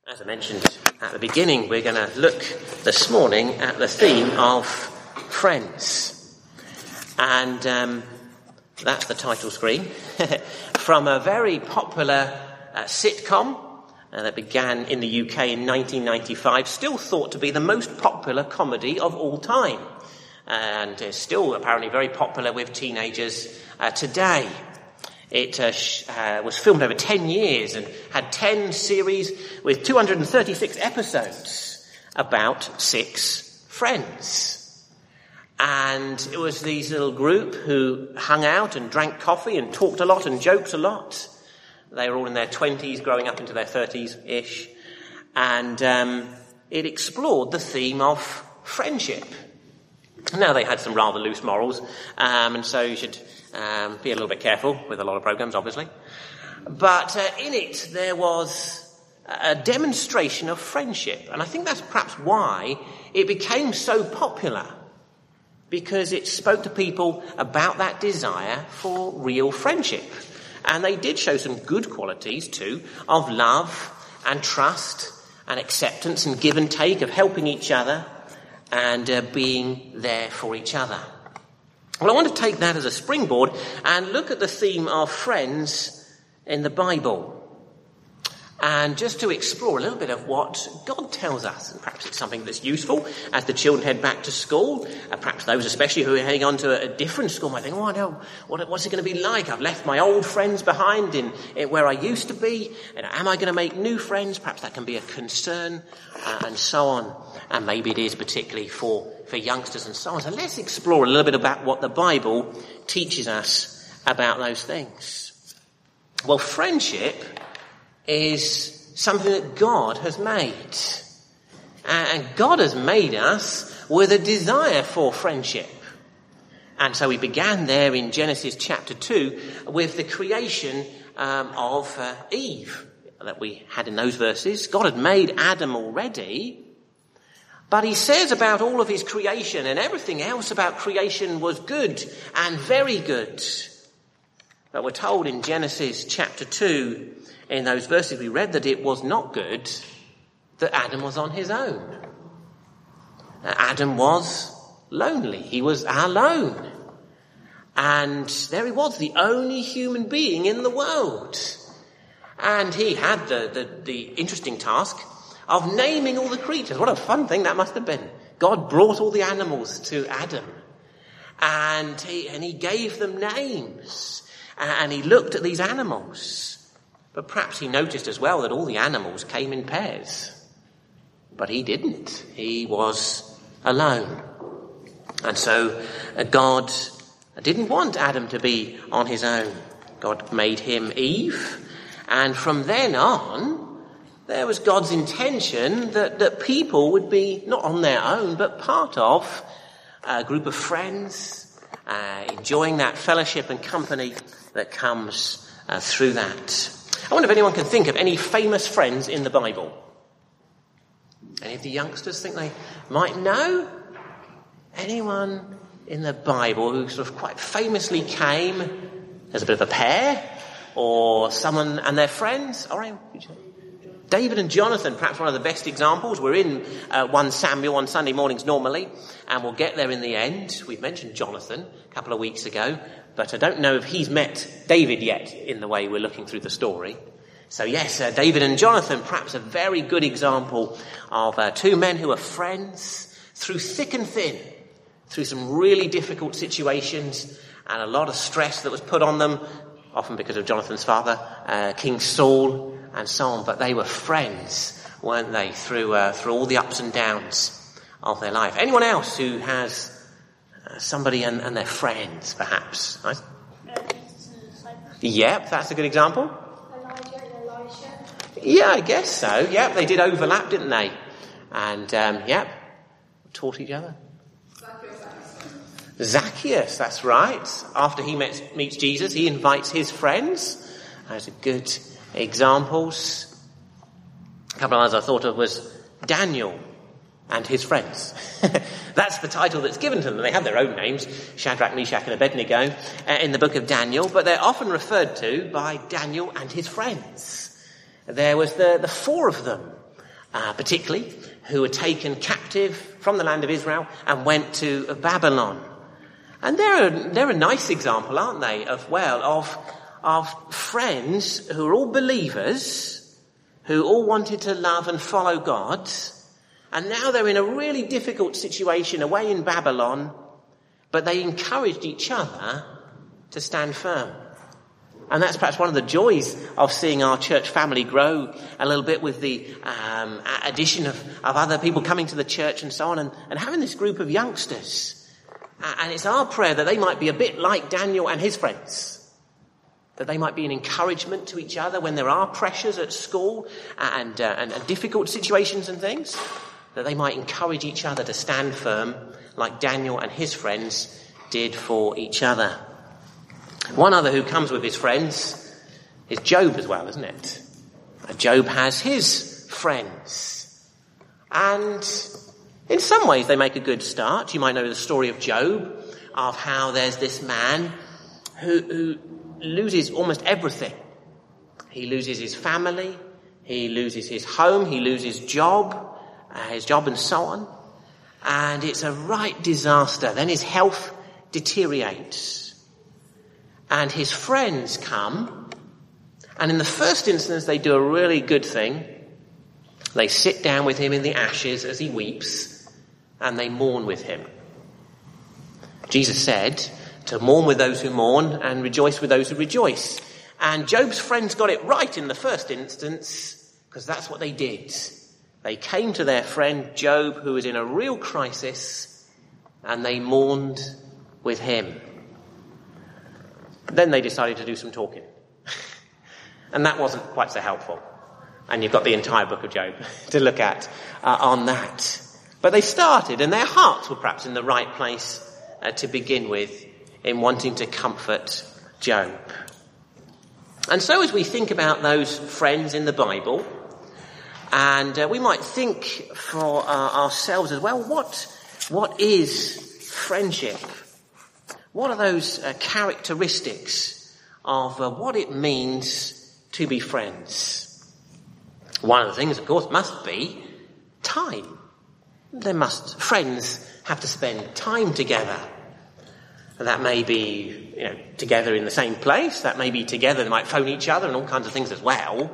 As I mentioned at the beginning, we're going to look this morning at the theme of friends. And that's the title screen from a very popular sitcom that began in the UK in 1995, still thought to be the most popular comedy of all time. And is still apparently very popular with teenagers today. It was filmed over 10 years and had 10 series with 236 episodes about 6 friends. And it was these little group who hung out and drank coffee and talked a lot and joked a lot. They were all in their 20s, growing up into their 30s-ish. And it explored the theme of friendship. Now, they had some rather loose morals, and so you should be a little bit careful with a lot of programs, obviously. But in it, there was a demonstration of friendship. And I think that's perhaps why it became so popular, because it spoke to people about that desire for real friendship. And they did show some good qualities, too, of love and trust and acceptance and give and take, of helping each other and being there for each other. Well, I want to take that as a springboard and look at the theme of friends in the Bible. And just to explore a little bit of what God tells us. And perhaps it's something that's useful as the children head back to school. Perhaps those especially who are heading on to a different school might think, oh, no, what's it going to be like? I've left my old friends behind in where I used to be. And am I going to make new friends? Perhaps that can be a concern and so on. And maybe it is particularly for youngsters and so on. So let's explore a little bit about what the Bible teaches us about those things. Well, friendship is something that God has made. And God has made us with a desire for friendship. And so we began there in Genesis chapter 2 with the creation of Eve that we had in those verses. God had made Adam already. But he says about all of his creation and everything else about creation was good and very good. But we're told in Genesis chapter 2, in those verses we read, that it was not good that Adam was on his own. Adam was lonely. He was alone. And there he was, the only human being in the world. And he had the interesting task of naming all the creatures. What a fun thing that must have been. God brought all the animals to Adam. And he gave them names. And he looked at these animals. But perhaps he noticed as well that all the animals came in pairs. But he didn't. He was alone. And so God didn't want Adam to be on his own. God made him Eve. And from then on, there was God's intention that people would be not on their own, but part of a group of friends, enjoying that fellowship and company that comes through that. I wonder if anyone can think of any famous friends in the Bible. Any of the youngsters think they might know? Anyone in the Bible who sort of quite famously came as a bit of a pair, or someone and their friends? All right, David and Jonathan, perhaps one of the best examples. We're in 1 Samuel on Sunday mornings normally, and we'll get there in the end. We've mentioned Jonathan a couple of weeks ago, but I don't know if he's met David yet in the way we're looking through the story. So yes, David and Jonathan, perhaps a very good example of two men who are friends through thick and thin, through some really difficult situations and a lot of stress that was put on them, often because of Jonathan's father, King Saul, and so on. But they were friends, weren't they, through all the ups and downs of their life. Anyone else who has somebody and their friends, perhaps? Nice. Yep, that's a good example. Elijah and Elisha. Yeah, I guess so. Yep, they did overlap, didn't they? And, taught each other. Zacchaeus, that's right. After he meets Jesus, he invites his friends. Those are good examples. A couple of others I thought of was Daniel and his friends. That's the title that's given to them. They have their own names, Shadrach, Meshach and Abednego, in the book of Daniel, but they're often referred to by Daniel and his friends. There was the four of them particularly, who were taken captive from the land of Israel and went to Babylon. And they're a nice example, aren't they, of friends who are all believers, who all wanted to love and follow God, and now they're in a really difficult situation away in Babylon, but they encouraged each other to stand firm. And that's perhaps one of the joys of seeing our church family grow a little bit with the addition of other people coming to the church and so on, and having this group of youngsters. And it's our prayer that they might be a bit like Daniel and his friends, that they might be an encouragement to each other when there are pressures at school and difficult situations and things, that they might encourage each other to stand firm like Daniel and his friends did for each other. One other who comes with his friends is Job as well, isn't it? Job has his friends. And in some ways they make a good start. You might know the story of Job, of how there's this man who loses almost everything. He loses his family, he loses his home, he loses his job and so on. And it's a right disaster. Then his health deteriorates. And his friends come, and in the first instance they do a really good thing. They sit down with him in the ashes as he weeps, and they mourn with him. Jesus said to mourn with those who mourn and rejoice with those who rejoice. And Job's friends got it right in the first instance, because that's what they did. They came to their friend Job, who was in a real crisis, and they mourned with him. Then they decided to do some talking. And that wasn't quite so helpful. And you've got the entire book of Job to look at on that. But they started, and their hearts were perhaps in the right place to begin with in wanting to comfort Job. And so as we think about those friends in the Bible, and we might think for ourselves as well, what is friendship? What are those characteristics of what it means to be friends? One of the things, of course, must be time. Friends have to spend time together. And that may be, together in the same place. That may be together. They might phone each other and all kinds of things as well.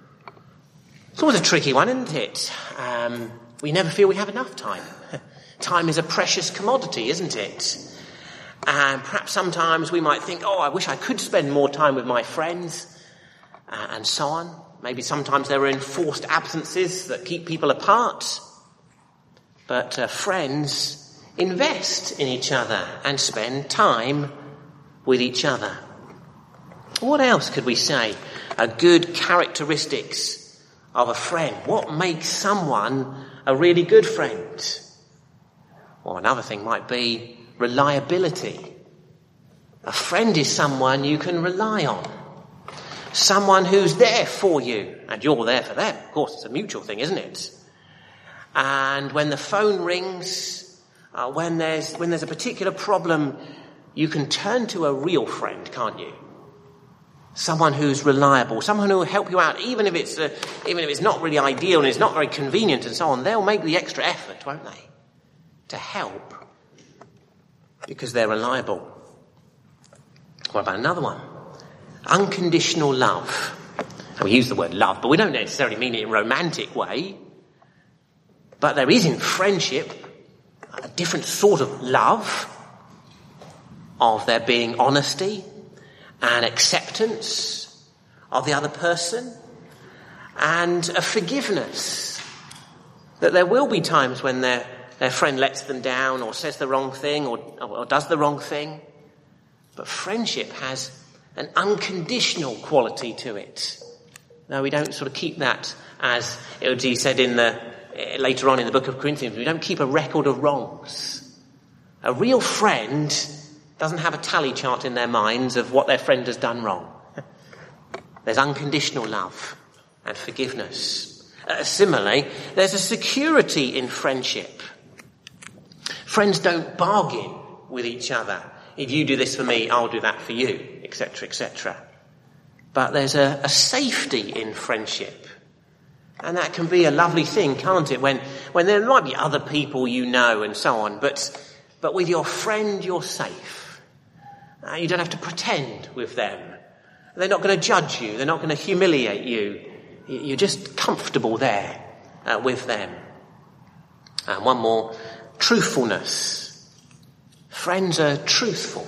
It's always a tricky one, isn't it? We never feel we have enough time. Time is a precious commodity, isn't it? And perhaps sometimes we might think, I wish I could spend more time with my friends, and so on. Maybe sometimes there are enforced absences that keep people apart. But friends invest in each other and spend time with each other. What else could we say are good characteristics of a friend? What makes someone a really good friend? Well, another thing might be reliability. A friend is someone you can rely on. Someone who's there for you, and you're there for them. Of course, it's a mutual thing, isn't it? And when the phone rings, when there's a particular problem, you can turn to a real friend, can't you? Someone who's reliable, someone who will help you out, even if it's not really ideal and it's not very convenient and so on. They'll make the extra effort, won't they, to help, because they're reliable. What about another one? Unconditional love. And we use the word love, but we don't necessarily mean it in a romantic way. But there is in friendship a different sort of love, of there being honesty and acceptance of the other person, and a forgiveness. That there will be times when their friend lets them down or says the wrong thing or does the wrong thing. But friendship has an unconditional quality to it. No, we don't sort of keep that, as it would be said later on in the book of Corinthians, we don't keep a record of wrongs. A real friend doesn't have a tally chart in their minds of what their friend has done wrong. There's unconditional love and forgiveness. Similarly, there's a security in friendship. Friends don't bargain with each other. If you do this for me, I'll do that for you, etc., etc. But there's a safety in friendship. And that can be a lovely thing, can't it? When there might be other people you know and so on, but with your friend you're safe. You don't have to pretend with them. They're not going to judge you. They're not going to humiliate you. You're just comfortable there with them. And one more, truthfulness. Friends are truthful.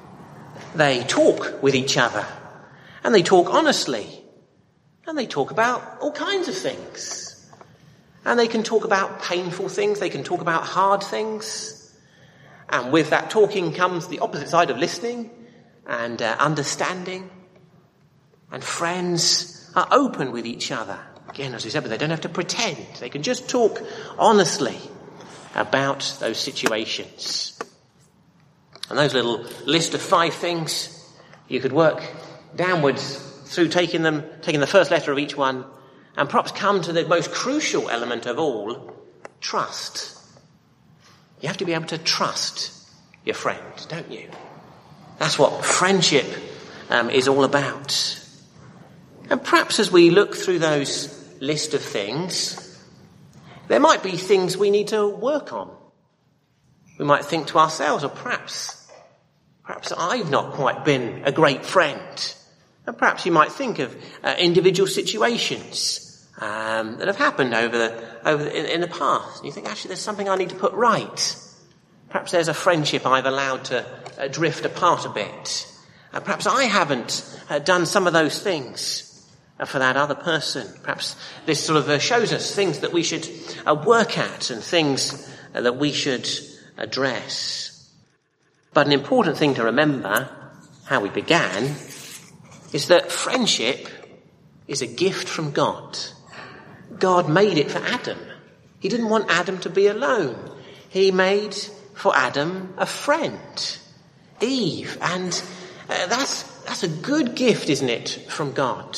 They talk with each other, and they talk honestly, and they talk about all kinds of things. And they can talk about painful things, they can talk about hard things. And with that talking comes the opposite side of listening and understanding. And friends are open with each other. Again, as we said, but they don't have to pretend. They can just talk honestly about those situations. And those little list of 5 things, you could work downwards through taking the first letter of each one, and perhaps come to the most crucial element of all, trust. You have to be able to trust your friend, don't you? That's what friendship is all about. And perhaps as we look through those list of things, there might be things we need to work on. We might think to ourselves, or perhaps I've not quite been a great friend. And perhaps you might think of individual situations that have happened in the past. And you think, actually, there's something I need to put right. Perhaps there's a friendship I've allowed to drift apart a bit. Perhaps I haven't done some of those things for that other person. Perhaps this sort of shows us things that we should work at and things that we should address. But an important thing to remember, how we began, is that friendship is a gift from God. God made it for Adam. He didn't want Adam to be alone. He made for Adam a friend, Eve. And that's a good gift, isn't it, from God?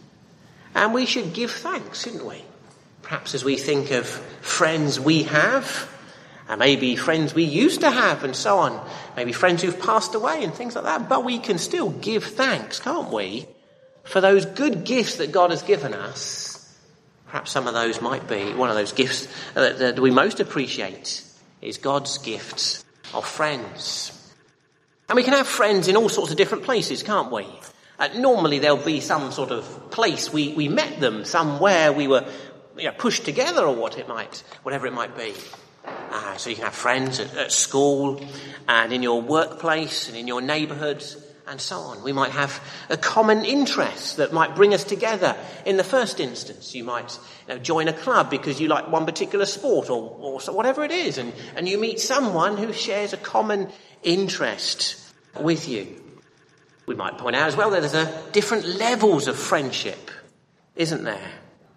And we should give thanks, shouldn't we? Perhaps as we think of friends we have, and maybe friends we used to have and so on, maybe friends who've passed away and things like that, but we can still give thanks, can't we, for those good gifts that God has given us. Perhaps some of those might be one of those gifts that we most appreciate is God's gifts of friends. And we can have friends in all sorts of different places, can't we? Normally there'll be some sort of place we met them, somewhere we were pushed together or whatever it might be. So you can have friends at school and in your workplace and in your neighbourhood and so on. We might have a common interest that might bring us together in the first instance. You might join a club because you like one particular sport or so whatever it is, and you meet someone who shares a common interest with you. We might point out as well that there's different levels of friendship, isn't there?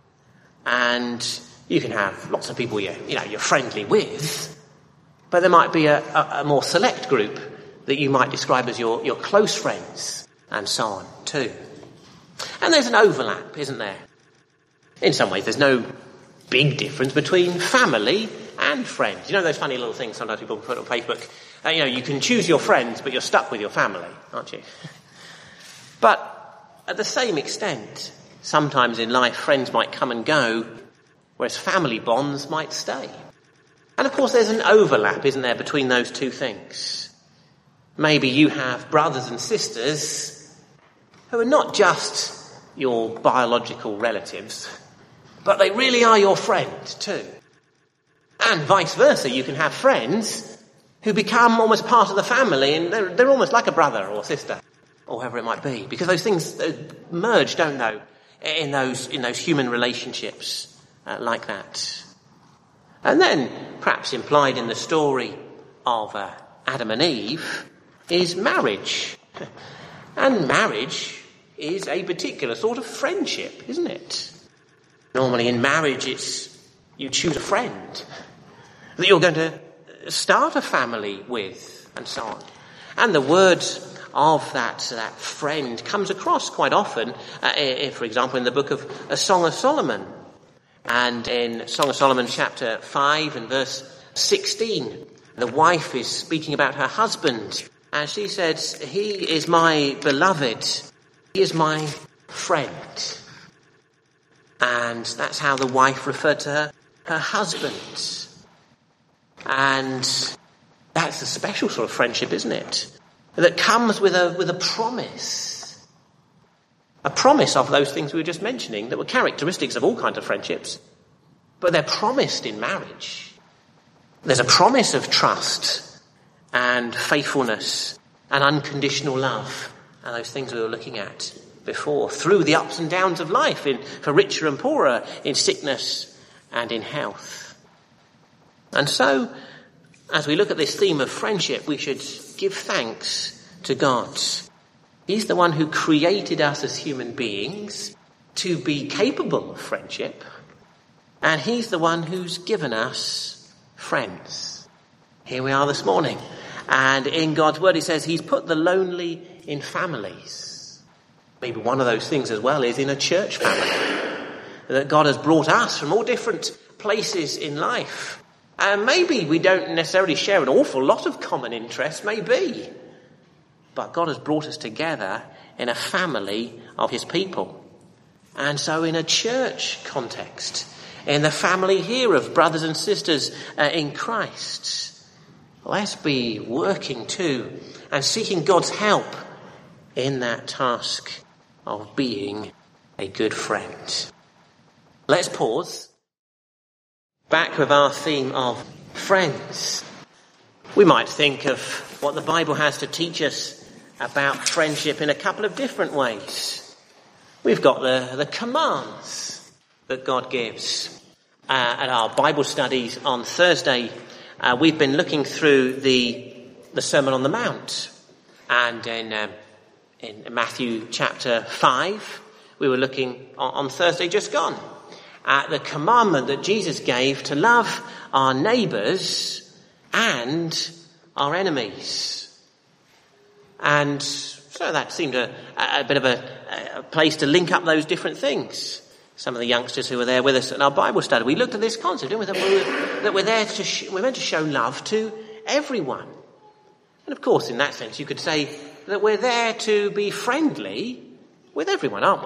And you can have lots of people you're friendly with, but there might be a more select group that you might describe as your close friends, and so on too. And there's an overlap, isn't there? In some ways, there's no big difference between family and friends. You know those funny little things sometimes people put on Facebook? You can choose your friends, but you're stuck with your family, aren't you? But at the same extent, sometimes in life, friends might come and go, whereas family bonds might stay. And of course, there's an overlap, isn't there, between those two things? Maybe you have brothers and sisters who are not just your biological relatives, but they really are your friend too. And vice versa, you can have friends who become almost part of the family, and they're almost like a brother or sister, or whoever it might be, because those things merge, don't they, in those human relationships like that. And then, perhaps implied in the story of Adam and Eve, is marriage. And marriage is a particular sort of friendship, isn't it? Normally in marriage, you choose a friend that you're going to start a family with, and so on. And the word of that friend comes across quite often, for example, in the book of A Song of Solomon. And in Song of Solomon chapter 5 and verse 16, the wife is speaking about her husband, and she says, "He is my beloved, he is my friend." And that's how the wife referred to her husband. And that's a special sort of friendship, isn't it? That comes with a promise. A promise of those things we were just mentioning that were characteristics of all kinds of friendships. But they're promised in marriage. There's a promise of trust and faithfulness and unconditional love. And those things we were looking at before. Through the ups and downs of life, for richer and poorer, in sickness and in health. And so, as we look at this theme of friendship, we should give thanks to God. He's the one who created us as human beings to be capable of friendship. And he's the one who's given us friends. Here we are this morning. And in God's word, he says he's put the lonely in families. Maybe one of those things as well is in a church family. That God has brought us from all different places in life. And maybe we don't necessarily share an awful lot of common interests, maybe. But God has brought us together in a family of his people. And so in a church context, in the family here of brothers and sisters in Christ, let's be working too and seeking God's help in that task of being a good friend. Let's pause. Back with our theme of friends. We might think of what the Bible has to teach us about friendship in a couple of different ways. We've got the commands that God gives. At our Bible studies on Thursday, we've been looking through the Sermon on the Mount. And in Matthew chapter 5, we were looking on Thursday just gone at the commandment that Jesus gave to love our neighbours and our enemies. And so that seemed a bit of a place to link up those different things. Some of the youngsters who were there with us at our Bible study, we looked at this concept, didn't we? That we're there we're meant to show love to everyone. And of course, in that sense, you could say that we're there to be friendly with everyone, aren't we?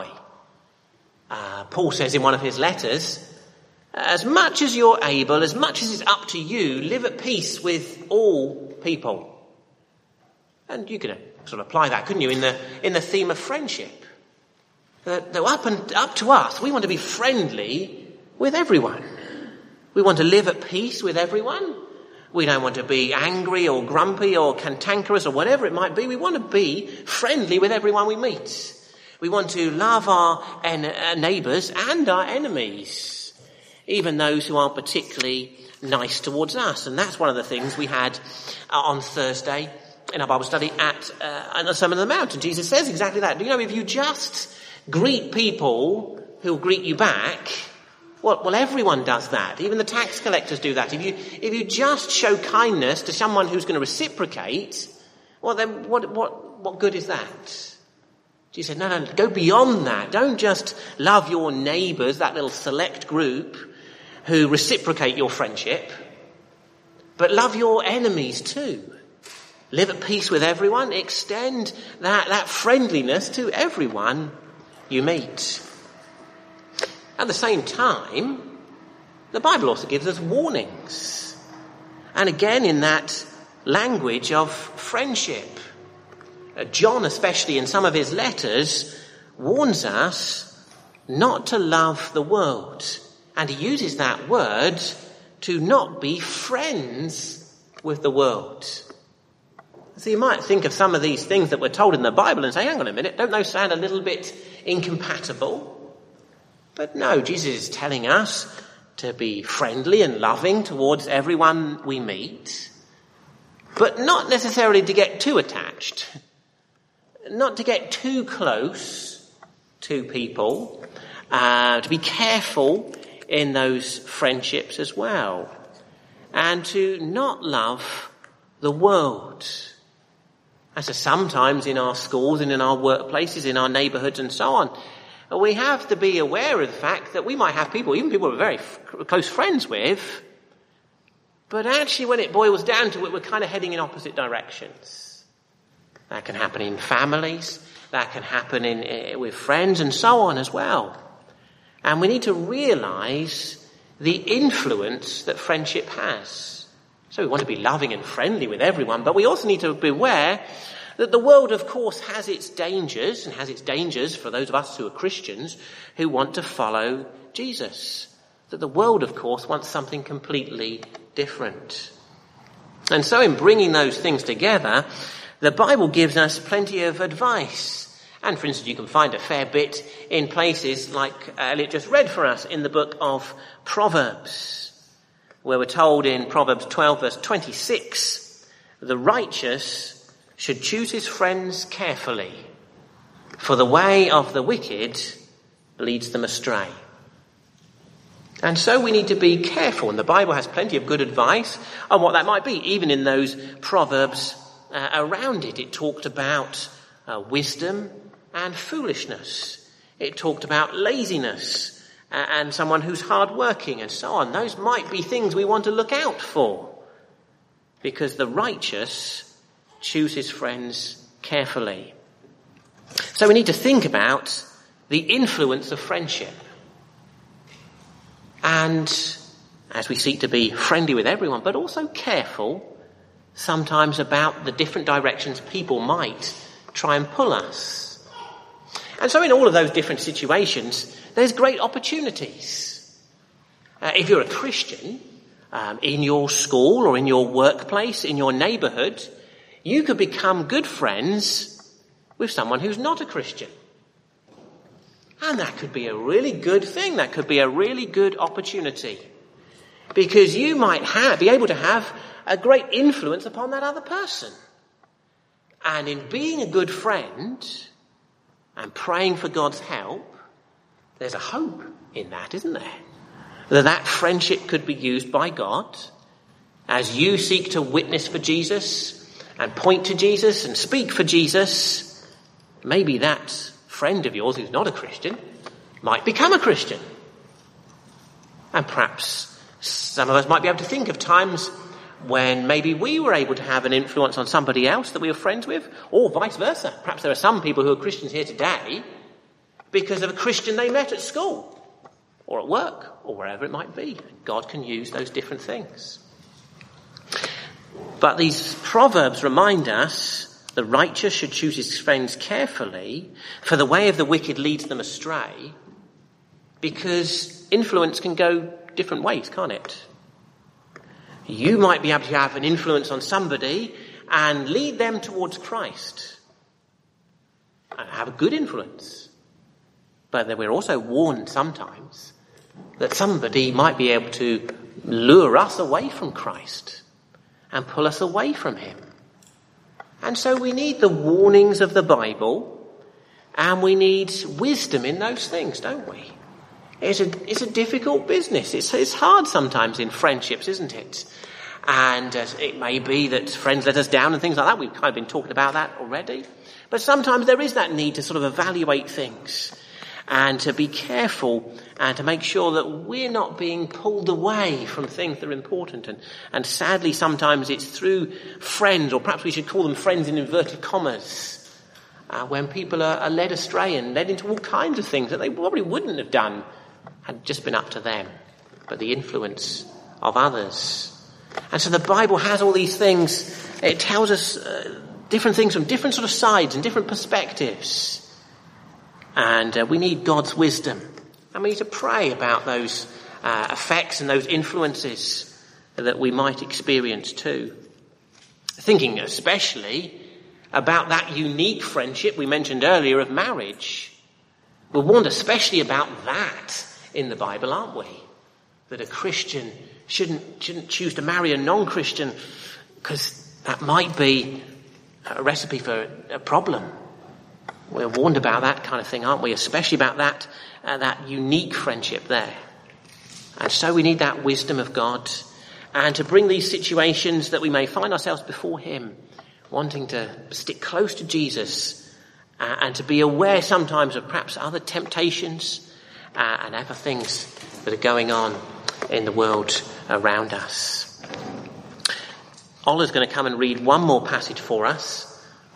Paul says in one of his letters, as much as you're able, as much as it's up to you, live at peace with all people. And you could sort of apply that, couldn't you, in the theme of friendship? That up to us, we want to be friendly with everyone. We want to live at peace with everyone. We don't want to be angry or grumpy or cantankerous or whatever it might be. We want to be friendly with everyone we meet. We want to love our neighbours and our enemies, even those who aren't particularly nice towards us. And that's one of the things we had on Thursday in our Bible study at the Sermon on the Mount. And Jesus says exactly that. Do you know, if you just greet people who'll greet you back, well, everyone does that. Even the tax collectors do that. If you just show kindness to someone who's going to reciprocate, well, then what good is that? Jesus said, no, go beyond that. Don't just love your neighbours, that little select group who reciprocate your friendship, but love your enemies too. Live at peace with everyone. Extend that friendliness to everyone you meet. At the same time, the Bible also gives us warnings. And again, in that language of friendship. John, especially in some of his letters, warns us not to love the world. And he uses that word to not be friends with the world. So you might think of some of these things that we're told in the Bible and say, hang on a minute, don't those sound a little bit incompatible? But no, Jesus is telling us to be friendly and loving towards everyone we meet, but not necessarily to get too attached, not to get too close to people, to be careful in those friendships as well, and to not love the world. And so sometimes in our schools and in our workplaces, in our neighbourhoods and so on, we have to be aware of the fact that we might have people, even people we're very close friends with, but actually when it boils down to it, we're kind of heading in opposite directions. That can happen in families, that can happen with friends and so on as well. And we need to realise the influence that friendship has. So we want to be loving and friendly with everyone, but we also need to be aware that the world, of course, has its dangers, and has its dangers for those of us who are Christians who want to follow Jesus. That the world, of course, wants something completely different. And so in bringing those things together, the Bible gives us plenty of advice. And for instance, you can find a fair bit in places like Elliot just read for us in the book of Proverbs, where we're told in Proverbs 12 verse 26, the righteous should choose his friends carefully, for the way of the wicked leads them astray. And so we need to be careful, and the Bible has plenty of good advice on what that might be. Even in those Proverbs around it, it talked about wisdom and foolishness. It talked about laziness and someone who's hardworking and so on. Those might be things we want to look out for, because the righteous choose his friends carefully. So we need to think about the influence of friendship. And as we seek to be friendly with everyone, but also careful sometimes about the different directions people might try and pull us. And so in all of those different situations, there's great opportunities. If you're a Christian, in your school or in your workplace, in your neighbourhood, you could become good friends with someone who's not a Christian. And that could be a really good thing. That could be a really good opportunity. Because you might be able to have a great influence upon that other person. And in being a good friend and praying for God's help, there's a hope in that, isn't there? That friendship could be used by God as you seek to witness for Jesus and point to Jesus and speak for Jesus. Maybe that friend of yours who's not a Christian might become a Christian. And perhaps some of us might be able to think of times when maybe we were able to have an influence on somebody else that we were friends with, or vice versa. Perhaps there are some people who are Christians here today because of a Christian they met at school or at work or wherever it might be. God can use those different things. But these Proverbs remind us the righteous should choose his friends carefully, for the way of the wicked leads them astray, because influence can go different ways, can't it? You might be able to have an influence on somebody and lead them towards Christ and have a good influence. But then we're also warned sometimes that somebody might be able to lure us away from Christ and pull us away from him. And so we need the warnings of the Bible, and we need wisdom in those things, don't we? It's a difficult business. It's hard sometimes in friendships, isn't it? And it may be that friends let us down and things like that. We've kind of been talking about that already. But sometimes there is that need to sort of evaluate things and to be careful and to make sure that we're not being pulled away from things that are important. And sadly, sometimes it's through friends, or perhaps we should call them friends in inverted commas, when people are led astray and led into all kinds of things that they probably wouldn't have done had just been up to them, but the influence of others. And so the Bible has all these things. It tells us different things from different sort of sides and different perspectives. And we need God's wisdom. And we need to pray about those effects and those influences that we might experience too. Thinking especially about that unique friendship we mentioned earlier of marriage. We're warned especially about that in the Bible, aren't we? That a Christian shouldn't choose to marry a non-Christian, because that might be a recipe for a problem. We're warned about that kind of thing, aren't we? Especially about that unique friendship there. And so we need that wisdom of God, and to bring these situations that we may find ourselves before him, wanting to stick close to Jesus, and to be aware sometimes of perhaps other temptations and other things that are going on in the world around us. Ola's going to come and read one more passage for us.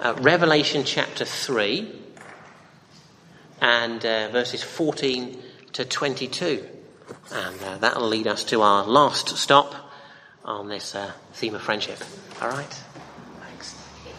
Revelation chapter 3 and verses 14 to 22. And that'll lead us to our last stop on this theme of friendship. All right? Thanks.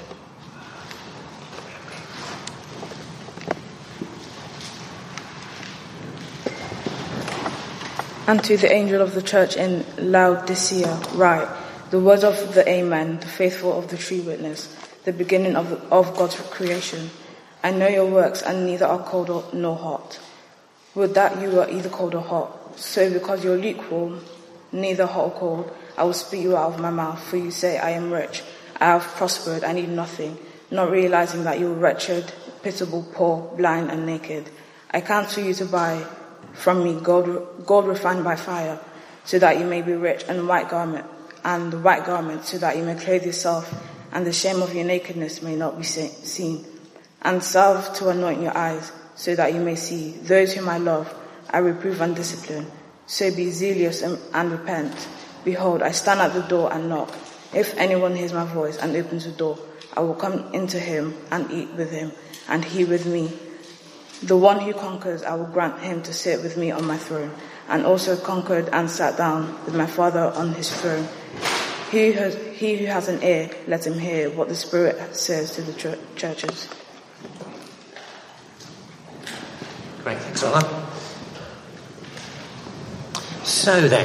And to the angel of the church in Laodicea write, the words of the Amen, the faithful of the true witness, the beginning of God's creation. I know your works, and neither are cold nor hot. Would that you were either cold or hot. So because you're lukewarm, neither hot or cold, I will spit you out of my mouth. For you say, I am rich, I have prospered, I need nothing, not realizing that you're wretched, pitiable, poor, blind, and naked. I counsel you to buy from me gold refined by fire, so that you may be rich, and the white garment, so that you may clothe yourself, and the shame of your nakedness may not be seen, and salve to anoint your eyes, so that you may see. Those whom I love, I reprove and discipline. So be zealous and repent. Behold, I stand at the door and knock. If anyone hears my voice and opens the door, I will come into him and eat with him, and he with me. The one who conquers, I will grant him to sit with me on my throne, and also conquered and sat down with my Father on his throne. He who has an ear, let him hear what the Spirit says to the churches. Great, thanks, Alan. So then,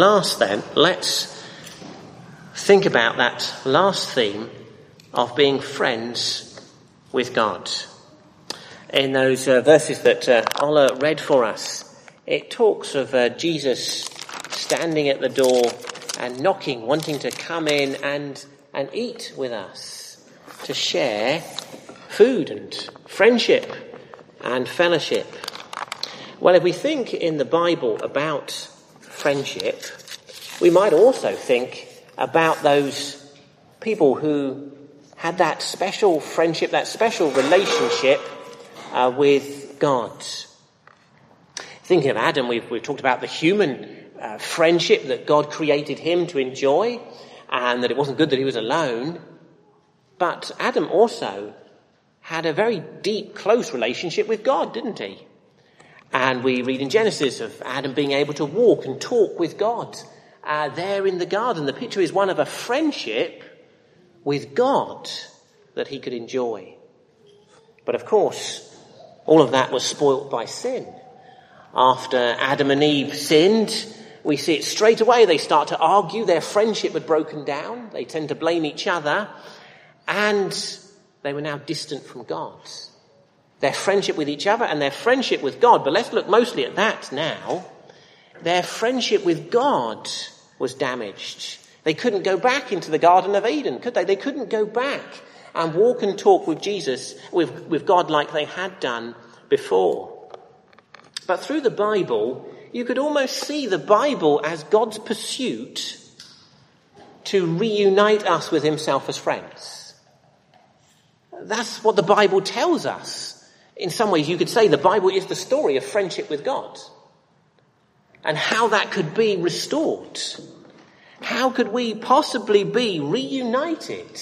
let's think about that last theme of being friends with God. In those verses that Ola read for us, it talks of Jesus standing at the door and knocking, wanting to come in and eat with us, to share food and friendship and fellowship. Well, if we think in the Bible about friendship, we might also think about those people who had that special friendship, that special relationship with God. Thinking of Adam, we've talked about the human friendship that God created him to enjoy, and that it wasn't good that he was alone. But Adam also had a very deep, close relationship with God, didn't he? And we read in Genesis of Adam being able to walk and talk with God there in the garden. The picture is one of a friendship with God that he could enjoy. But of course, all of that was spoilt by sin. After Adam and Eve sinned, we see it straight away. They start to argue. Their friendship had broken down. They tend to blame each other. And they were now distant from God. Their friendship with each other and their friendship with God. But let's look mostly at that now. Their friendship with God was damaged. They couldn't go back into the Garden of Eden, could they? They couldn't go back and walk and talk with Jesus, with God like they had done before. But through the Bible, you could almost see the Bible as God's pursuit to reunite us with himself as friends. That's what the Bible tells us. In some ways, you could say the Bible is the story of friendship with God and how that could be restored. How could we possibly be reunited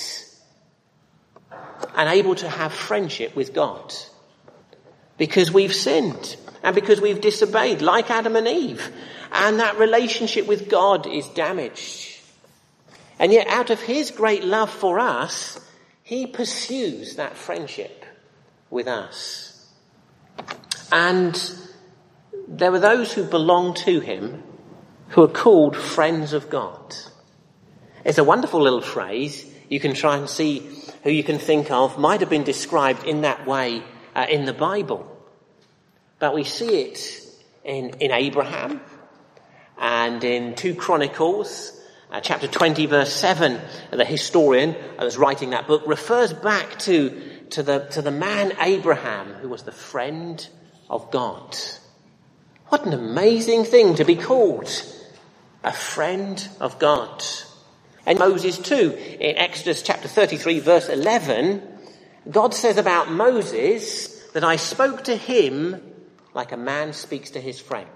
and able to have friendship with God? Because we've sinned and because we've disobeyed, like Adam and Eve, and that relationship with God is damaged. And yet, out of his great love for us, he pursues that friendship with us. And there were those who belonged to him who are called friends of God. It's a wonderful little phrase. You can try and see who you can think of might have been described in that way in the Bible. But we see it in Abraham and in 2 Chronicles, chapter 20, verse 7. The historian who was writing that book refers back to the man Abraham, who was the friend of God. What an amazing thing to be called a friend of God. And Moses too, in Exodus chapter 33, verse 11, God says about Moses that I spoke to him like a man speaks to his friend.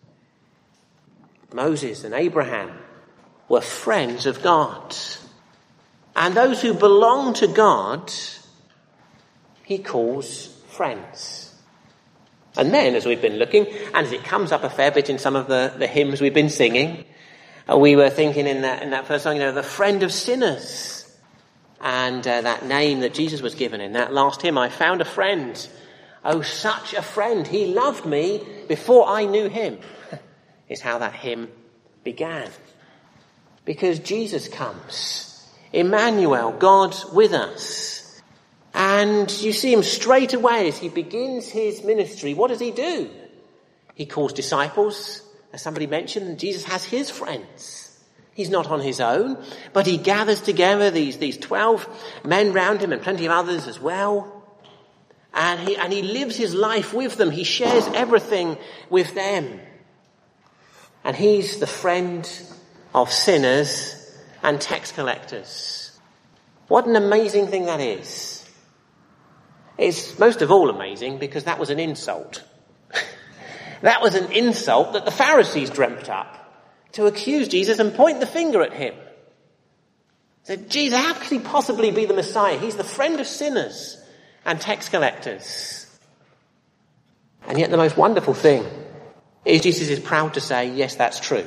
Moses and Abraham were friends of God. And those who belong to God, he calls friends. And then, as we've been looking, and as it comes up a fair bit in some of the hymns we've been singing, we were thinking in that first song, the friend of sinners. And that name that Jesus was given in that last hymn, I found a friend. Oh, such a friend. He loved me before I knew him, is how that hymn began. Because Jesus comes. Emmanuel, God with us. And you see him straight away as he begins his ministry. What does he do? He calls disciples. As somebody mentioned, Jesus has his friends. He's not on his own, but he gathers together these 12 men round him and plenty of others as well. And he lives his life with them. He shares everything with them. And he's the friend of sinners and tax collectors. What an amazing thing that is. It's most of all amazing because that was an insult. That was an insult that the Pharisees dreamt up to accuse Jesus and point the finger at him. Said, Jesus, how could he possibly be the Messiah? He's the friend of sinners and tax collectors. And yet the most wonderful thing is Jesus is proud to say, yes, that's true.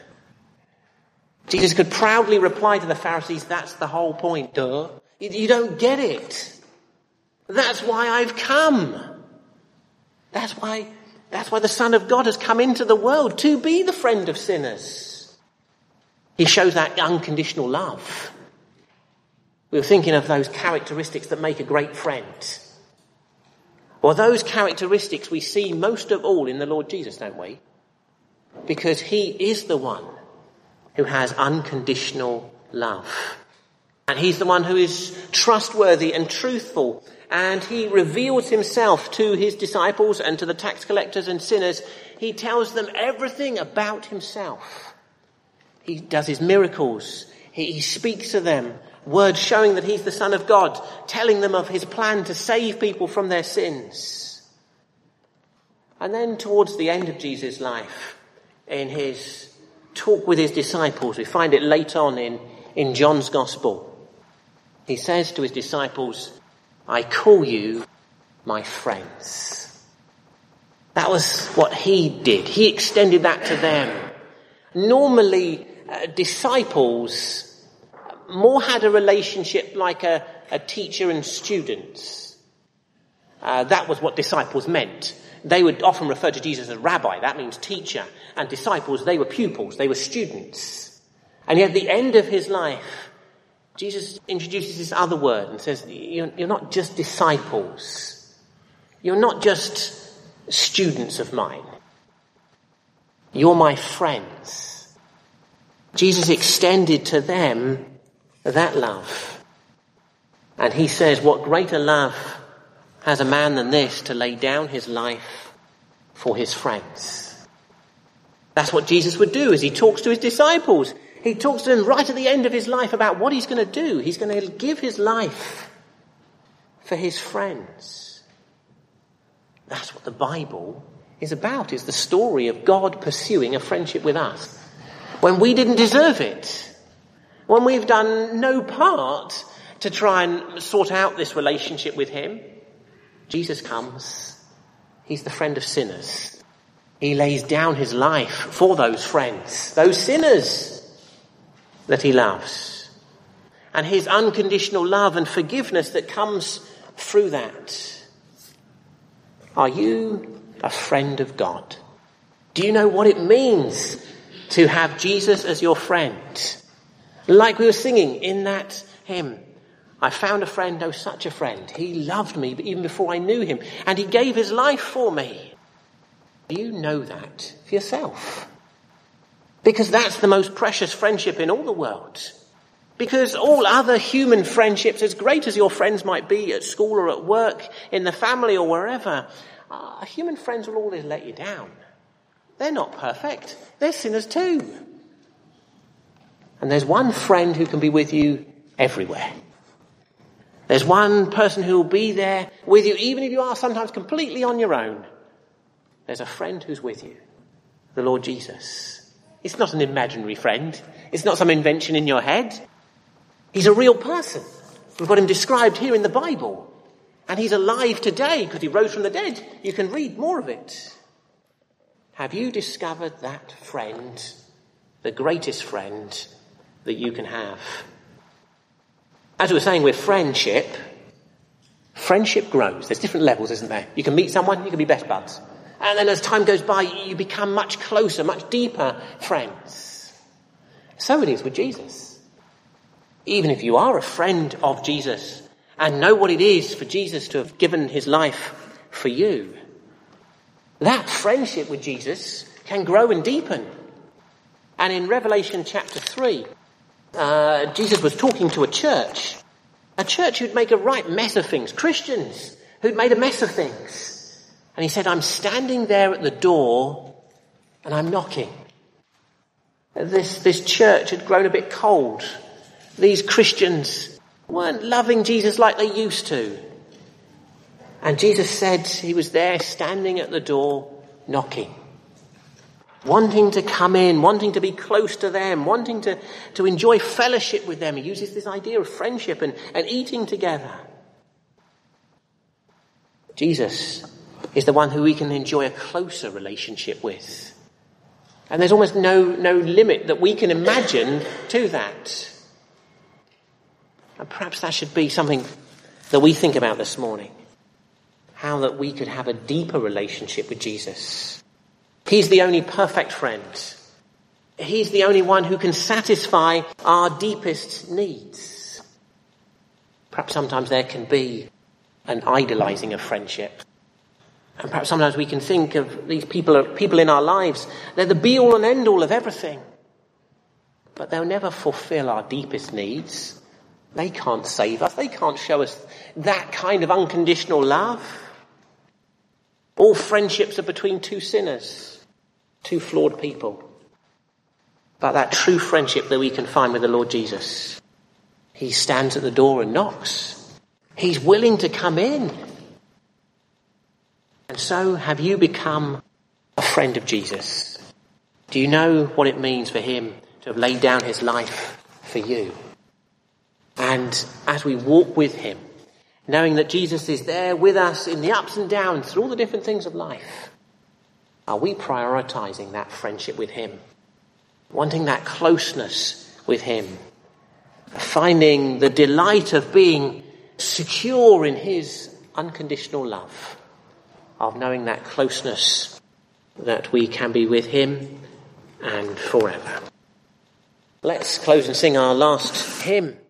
Jesus could proudly reply to the Pharisees, that's the whole point, duh. You don't get it. That's why I've come. That's why the Son of God has come into the world, to be the friend of sinners. He shows that unconditional love. We were thinking of those characteristics that make a great friend. Well, those characteristics we see most of all in the Lord Jesus, don't we? Because he is the one who has unconditional love. And he's the one who is trustworthy and truthful. And he reveals himself to his disciples and to the tax collectors and sinners. He tells them everything about himself. He does his miracles. He speaks to them. Words showing that he's the Son of God. Telling them of his plan to save people from their sins. And then towards the end of Jesus' life, in his talk with his disciples, we find it late on in John's Gospel. He says to his disciples, I call you my friends. That was what he did. He extended that to them. Normally, disciples more had a relationship like a teacher and students. That was what disciples meant. They would often refer to Jesus as rabbi. That means teacher. And disciples, they were pupils. They were students. And yet at the end of his life, Jesus introduces this other word and says, you're not just disciples. You're not just students of mine. You're my friends. Jesus extended to them that love. And he says, what greater love has a man than this to lay down his life for his friends? That's what Jesus would do as he talks to his disciples. He talks to them right at the end of his life about what he's going to do. He's going to give his life for his friends. That's what the Bible is about, is the story of God pursuing a friendship with us. When we didn't deserve it. When we've done no part to try and sort out this relationship with him, Jesus comes. He's the friend of sinners. He lays down his life for those friends, those sinners that he loves. And his unconditional love and forgiveness that comes through that. Are you a friend of God? Do you know what it means to have Jesus as your friend? Like we were singing in that hymn, I found a friend, oh such a friend. He loved me even before I knew him, and he gave his life for me. Do you know that for yourself? Because that's the most precious friendship in all the world. Because all other human friendships, as great as your friends might be at school or at work, in the family or wherever, human friends will always let you down. They're not perfect. They're sinners too. And there's one friend who can be with you everywhere. There's one person who will be there with you, even if you are sometimes completely on your own. There's a friend who's with you, the Lord Jesus. It's not an imaginary friend. It's not some invention in your head. He's a real person. We've got him described here in the Bible. And he's alive today because he rose from the dead. You can read more of it. Have you discovered that friend, the greatest friend that you can have? As we were saying with friendship grows. There's different levels, isn't there? You can meet someone, you can be best buds. And then as time goes by, you become much closer, much deeper friends. So it is with Jesus. Even if you are a friend of Jesus and know what it is for Jesus to have given his life for you, that friendship with Jesus can grow and deepen. And in Revelation chapter 3, Jesus was talking to a church who'd make a right mess of things, Christians who'd made a mess of things. And he said, I'm standing there at the door and I'm knocking. This church had grown a bit cold. These Christians weren't loving Jesus like they used to. And Jesus said he was there standing at the door knocking. Wanting to come in, wanting to be close to them, wanting to enjoy fellowship with them. He uses this idea of friendship and eating together. Jesus is the one who we can enjoy a closer relationship with. And there's almost no limit that we can imagine to that. And perhaps that should be something that we think about this morning. How that we could have a deeper relationship with Jesus. He's the only perfect friend. He's the only one who can satisfy our deepest needs. Perhaps sometimes there can be an idolizing of friendship. And perhaps sometimes we can think of these people in our lives. They're the be-all and end-all of everything. But they'll never fulfill our deepest needs. They can't save us. They can't show us that kind of unconditional love. All friendships are between two sinners, two flawed people. But that true friendship that we can find with the Lord Jesus, he stands at the door and knocks. He's willing to come in. And so have you become a friend of Jesus? Do you know what it means for him to have laid down his life for you? And as we walk with him, knowing that Jesus is there with us in the ups and downs through all the different things of life, are we prioritizing that friendship with him? Wanting that closeness with him? Finding the delight of being secure in his unconditional love? Of knowing that closeness that we can be with him and forever. Let's close and sing our last hymn.